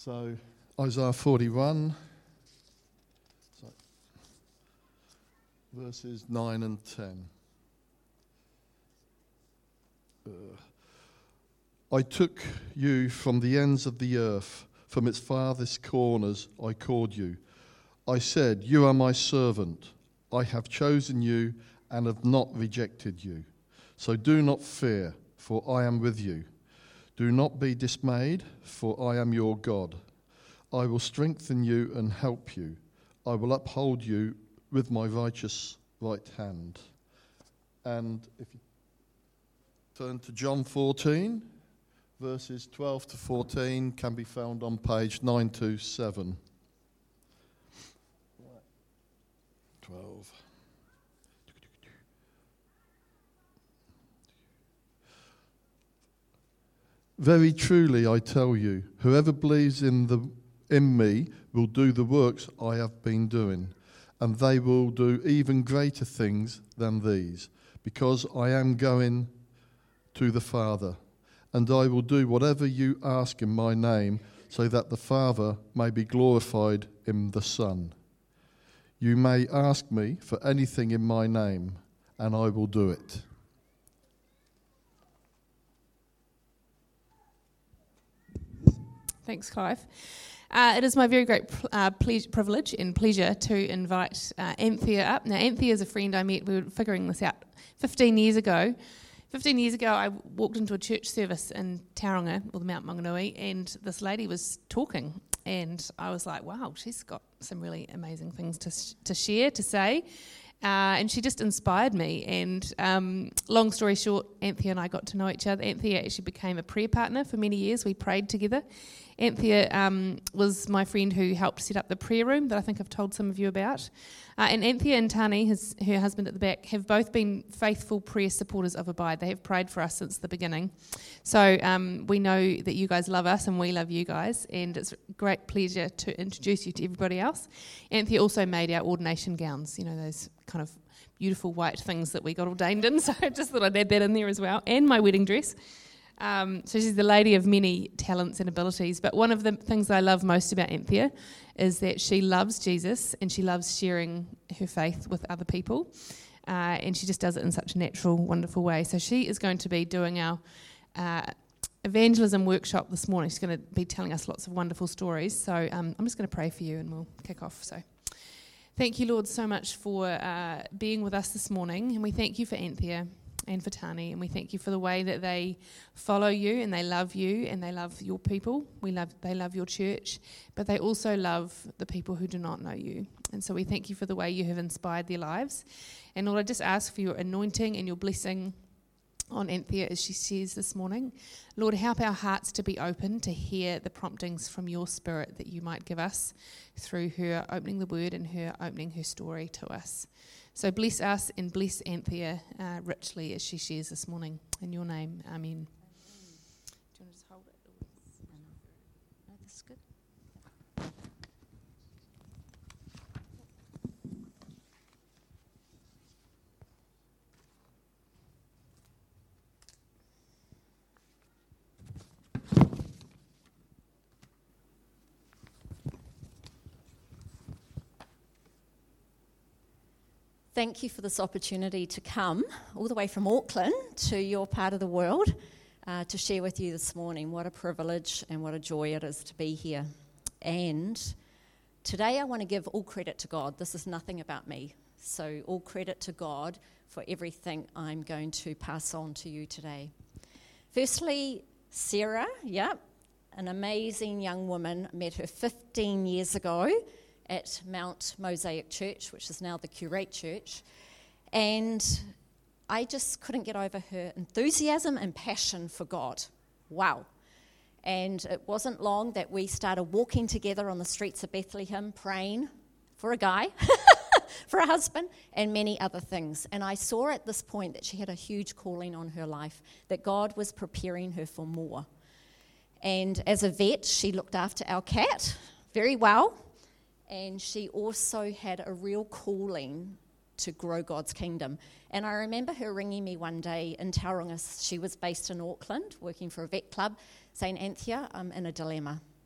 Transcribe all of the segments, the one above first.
So, Isaiah 41, verses 9 and 10. I took you from the ends of the earth, from its farthest corners I called you. I said, you are my servant. I have chosen you and have not rejected you. So do not fear, for I am with you. Do not be dismayed, for I am your God. I will strengthen you and help you. I will uphold you with my righteous right hand. And if you turn to John 14, verses 12 to 14 can be found on page 927. 12. Very truly I tell you, whoever believes in me will do the works I have been doing, and they will do even greater things than these, because I am going to the Father, and I will do whatever you ask in my name, so that the Father may be glorified in the Son. You may ask me for anything in my name, and I will do it. Thanks, Clive. It is my very great privilege and pleasure to invite Anthea up. Now, Anthea is a friend I met. We were figuring this out 15 years ago. 15 years ago, I walked into a church service in Tauranga, or the Mount Maunganui, and this lady was talking. And I was like, wow, she's got some really amazing things to share, to say. And she just inspired me. And long story short, Anthea and I got to know each other. Anthea actually became a prayer partner for many years. We prayed together. Anthea was my friend who helped set up the prayer room that I think I've told some of you about. And Anthea and Tani, her husband at the back, have both been faithful prayer supporters of Abide. They have prayed for us since the beginning. So we know that you guys love us and we love you guys, and it's a great pleasure to introduce you to everybody else. Anthea also made our ordination gowns, you know, those kind of beautiful white things that we got ordained in, so I just thought I'd add that in there as well, and my wedding dress. So she's the lady of many talents and abilities, but one of the things I love most about Anthea is that she loves Jesus and she loves sharing her faith with other people, and she just does it in such a natural, wonderful way. So she is going to be doing our evangelism workshop this morning. She's going to be telling us lots of wonderful stories, so I'm just going to pray for you and we'll kick off. So thank you, Lord, so much for being with us this morning, and we thank you for Anthea and for Tani, and we thank you for the way that they follow you and they love you and they love your people. They love your church, but they also love the people who do not know you. And so we thank you for the way you have inspired their lives. And Lord, I just ask for your anointing and your blessing on Anthea as she shares this morning. Lord, help our hearts to be open to hear the promptings from your Spirit that you might give us through her opening the word and her opening her story to us. So bless us and bless Anthea richly as she shares this morning. In your name, amen. Do you want to just hold it? No, this is good. Thank you for this opportunity to come all the way from Auckland to your part of the world to share with you this morning. What a privilege and what a joy it is to be here. And today I want to give all credit to God. This is nothing about me. So all credit to God for everything I'm going to pass on to you today. Firstly, Sarah, an amazing young woman. Met her 15 years ago at Mount Mosaic Church, which is now the Curate Church, and I just couldn't get over her enthusiasm and passion for God. Wow. And it wasn't long that we started walking together on the streets of Bethlehem, praying for a guy, for a husband, and many other things. And I saw at this point that she had a huge calling on her life, that God was preparing her for more. And as a vet, she looked after our cat very well. And she also had a real calling to grow God's kingdom. And I remember her ringing me one day in Tauranga. She was based in Auckland, working for a vet club, saying, Anthea, I'm in a dilemma.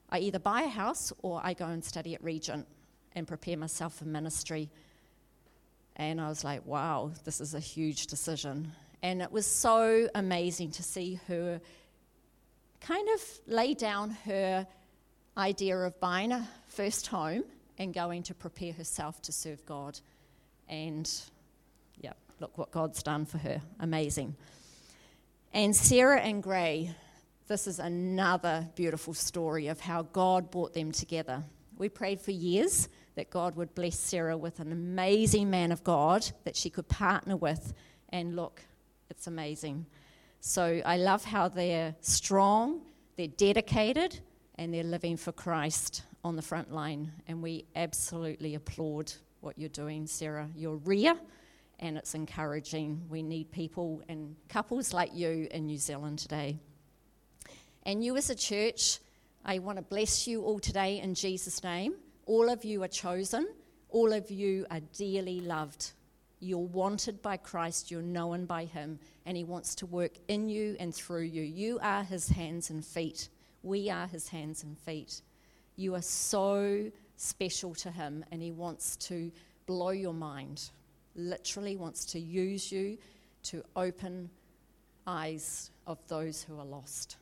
I either buy a house or I go and study at Regent and prepare myself for ministry. And I was like, wow, this is a huge decision. And it was so amazing to see her kind of lay down her idea of buying a first home and going to prepare herself to serve God. And yeah, look what God's done for her. Amazing. And Sarah and Gray, this is another beautiful story of how God brought them together. We prayed for years that God would bless Sarah with an amazing man of God that she could partner with. And look, it's amazing. So I love how they're strong, they're dedicated, and they're living for Christ on the front line. And we absolutely applaud what you're doing, Sarah. You're rare, and it's encouraging. We need people and couples like you in New Zealand today. And you as a church, I want to bless you all today in Jesus' name. All of you are chosen. All of you are dearly loved. You're wanted by Christ. You're known by him. And he wants to work in you and through you. You are his hands and feet. We are his hands and feet. You are so special to him, and he wants to blow your mind. Literally wants to use you to open eyes of those who are lost.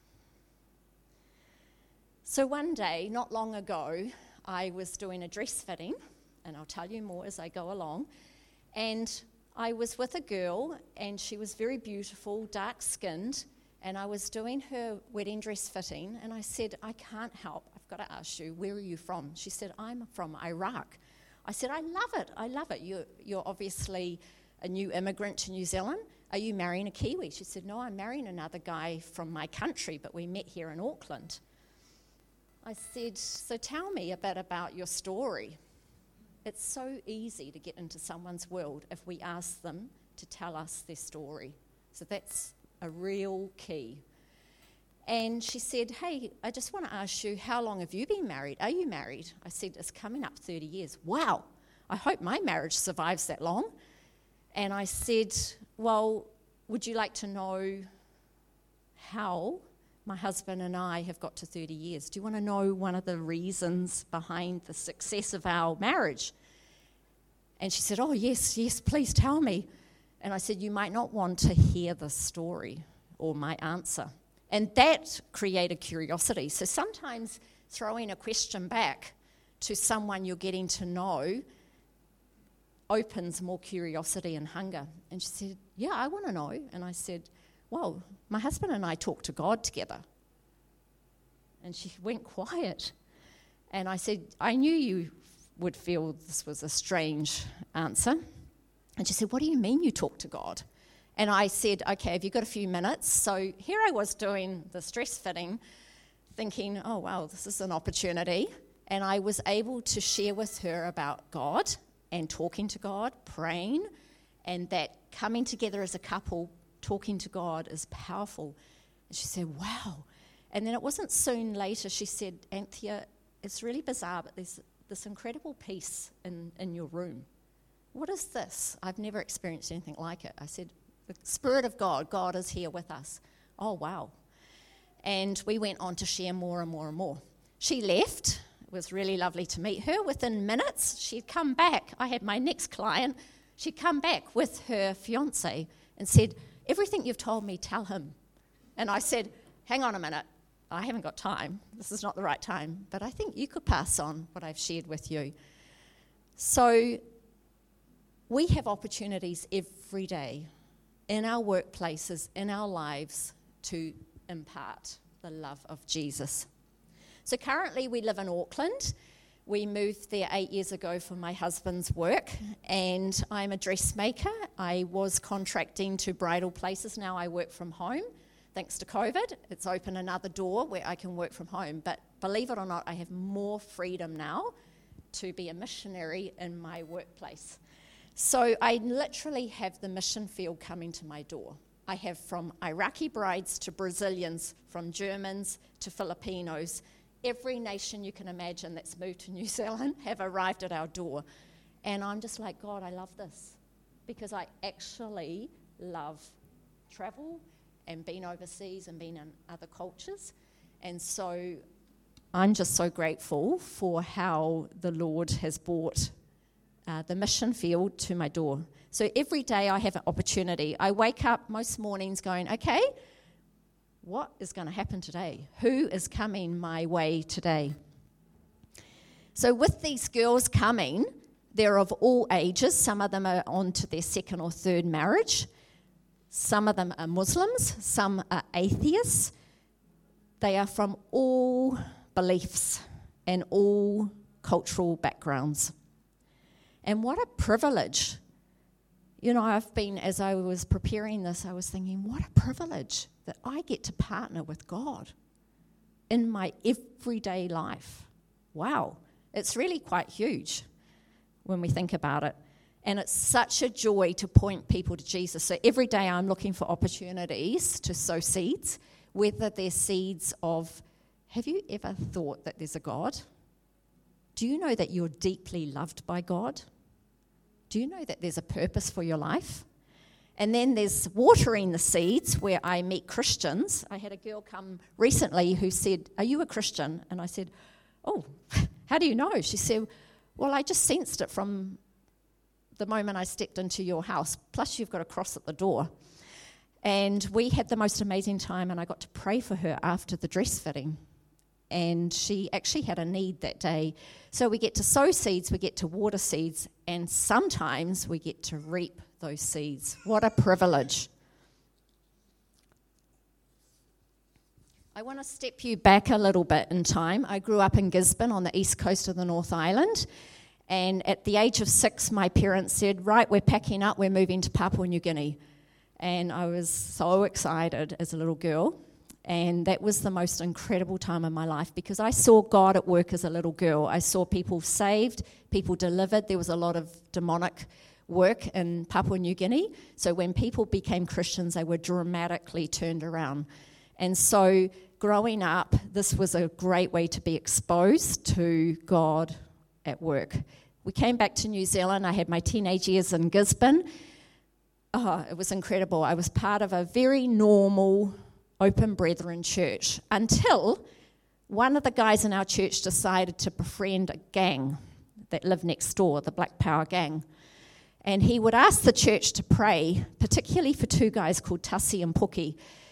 So one day, not long ago, I was doing a dress fitting, and I'll tell you more as I go along, and I was with a girl, and she was very beautiful, dark-skinned, and I was doing her wedding dress fitting, and I said, I can't help, I've got to ask you, where are you from? She said, I'm from Iraq. I said, I love it. You're obviously a new immigrant to New Zealand. Are you marrying a Kiwi? She said, no, I'm marrying another guy from my country, but we met here in Auckland. I said, so tell me a bit about your story. It's so easy to get into someone's world if we ask them to tell us their story. So that's a real key. And she said, hey, I just want to ask you, how long have you been married? Are you married? I said, it's coming up 30 years. Wow, I hope my marriage survives that long. And I said, well, would you like to know how my husband and I have got to 30 years? Do you want to know one of the reasons behind the success of our marriage? And she said, oh, yes, please tell me. And I said, you might not want to hear the story or my answer. And that created curiosity. So sometimes throwing a question back to someone you're getting to know opens more curiosity and hunger. And she said, yeah, I want to know. And I said, well, my husband and I talk to God together. And she went quiet. And I said, I knew you would feel this was a strange answer. And she said, what do you mean you talk to God? And I said, okay, have you got a few minutes? So here I was doing the dress fitting, thinking, oh, wow, this is an opportunity. And I was able to share with her about God and talking to God, praying, and that coming together as a couple, talking to God is powerful. And she said, wow. And then it wasn't soon later, she said, Anthea, it's really bizarre, but there's this incredible peace in your room. What is this? I've never experienced anything like it. I said, the Spirit of God, God is here with us. Oh, wow. And we went on to share more and more and more. She left. It was really lovely to meet her. Within minutes, she'd come back. I had my next client. She'd come back with her fiancé and said, everything you've told me, tell him. And I said, hang on a minute. I haven't got time. This is not the right time. But I think you could pass on what I've shared with you. So we have opportunities every day in our workplaces, in our lives, to impart the love of Jesus. So currently we live in Auckland. We moved there 8 years ago for my husband's work, and I'm a dressmaker. I was contracting to bridal places. Now I work from home. Thanks to COVID, it's opened another door where I can work from home. But believe it or not, I have more freedom now to be a missionary in my workplace. So I literally have the mission field coming to my door. I have from Iraqi brides to Brazilians, from Germans to Filipinos. Every nation you can imagine that's moved to New Zealand have arrived at our door. And I'm just like, God, I love this. Because I actually love travel and being overseas and being in other cultures. And so I'm just so grateful for how the Lord has brought the mission field to my door. So every day I have an opportunity. I wake up most mornings going, okay, what is going to happen today? Who is coming my way today? So with these girls coming, they're of all ages. Some of them are on to their second or third marriage. Some of them are Muslims. Some are atheists. They are from all beliefs and all cultural backgrounds. And what a privilege. You know, as I was preparing this, I was thinking, what a privilege that I get to partner with God in my everyday life. Wow, it's really quite huge when we think about it. And it's such a joy to point people to Jesus. So every day I'm looking for opportunities to sow seeds, whether they're seeds of, have you ever thought that there's a God? Do you know that you're deeply loved by God? Do you know that there's a purpose for your life? And then there's watering the seeds where I meet Christians. I had a girl come recently who said, are you a Christian? And I said, oh, how do you know? She said, well, I just sensed it from the moment I stepped into your house. Plus you've got a cross at the door. And we had the most amazing time, and I got to pray for her after the dress fitting. And she actually had a need that day. So we get to sow seeds, we get to water seeds, and sometimes we get to reap those seeds. What a privilege. I want to step you back a little bit in time. I grew up in Gisborne on the east coast of the North Island. And at the age of 6, my parents said, right, we're packing up, we're moving to Papua New Guinea. And I was so excited as a little girl. And that was the most incredible time of my life because I saw God at work as a little girl. I saw people saved, people delivered. There was a lot of demonic work in Papua New Guinea. So when people became Christians, they were dramatically turned around. And so growing up, this was a great way to be exposed to God at work. We came back to New Zealand. I had my teenage years in Gisborne. Oh, it was incredible. I was part of a very normal Open Brethren church until one of the guys in our church decided to befriend a gang that lived next door, the Black Power gang. And he would ask the church to pray, particularly for 2 guys called Tassi and Puki.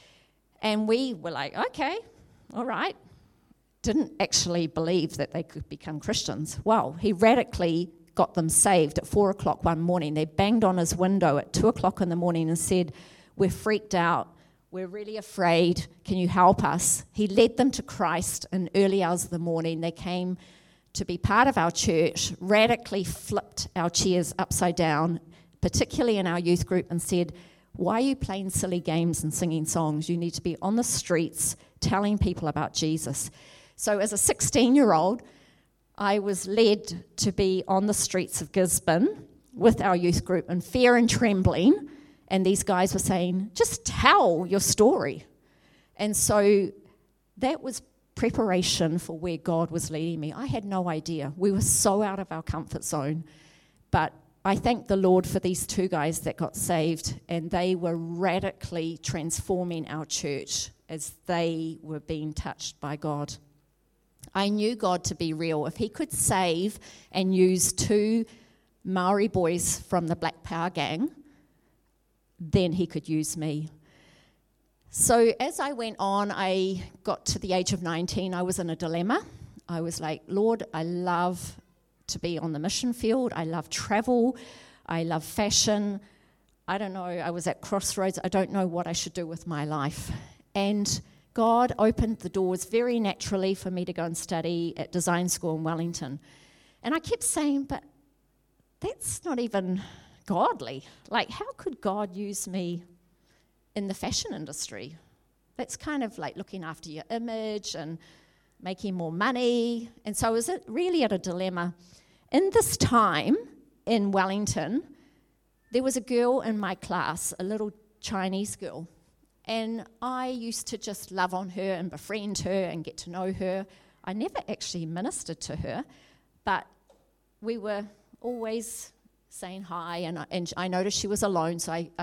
And we were like, okay, all right. Didn't actually believe that they could become Christians. Well, he radically got them saved at 4 o'clock one morning. They banged on his window at 2 o'clock in the morning and said, we're freaked out. We're really afraid. Can you help us? He led them to Christ in early hours of the morning. They came to be part of our church, radically flipped our chairs upside down, particularly in our youth group, and said, why are you playing silly games and singing songs? You need to be on the streets telling people about Jesus. So as a 16-year-old, I was led to be on the streets of Gisborne with our youth group in fear and trembling. And these guys were saying, just tell your story. And so that was preparation for where God was leading me. I had no idea. We were so out of our comfort zone. But I thank the Lord for these 2 guys that got saved, and they were radically transforming our church as they were being touched by God. I knew God to be real. If he could save and use 2 Maori boys from the Black Power gang, then he could use me. So as I went on, I got to the age of 19, I was in a dilemma. I was like, Lord, I love to be on the mission field. I love travel. I love fashion. I don't know, I was at crossroads. I don't know what I should do with my life. And God opened the doors very naturally for me to go and study at design school in Wellington. And I kept saying, but that's not even godly. Like, how could God use me in the fashion industry? That's kind of like looking after your image and making more money. And so I was really at a dilemma. In this time in Wellington, there was a girl in my class, a little Chinese girl, and I used to just love on her and befriend her and get to know her. I never actually ministered to her, but we were always saying hi, and I noticed she was alone, so I